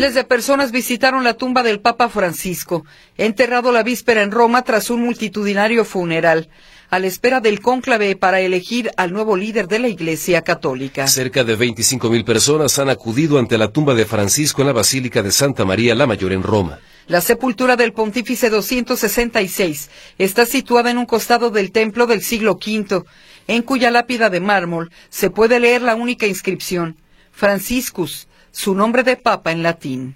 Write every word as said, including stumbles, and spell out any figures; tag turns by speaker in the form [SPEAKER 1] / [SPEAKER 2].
[SPEAKER 1] Miles de personas visitaron la tumba del Papa Francisco, enterrado la víspera en Roma tras un multitudinario funeral, a la espera del cónclave para elegir al nuevo líder de la Iglesia Católica.
[SPEAKER 2] Cerca de veinticinco mil personas han acudido ante la tumba de Francisco en la Basílica de Santa María la Mayor en Roma.
[SPEAKER 1] La sepultura del Pontífice doscientos sesenta y seis está situada en un costado del templo del siglo quinto, en cuya lápida de mármol se puede leer la única inscripción, Franciscus, su nombre de papa en latín.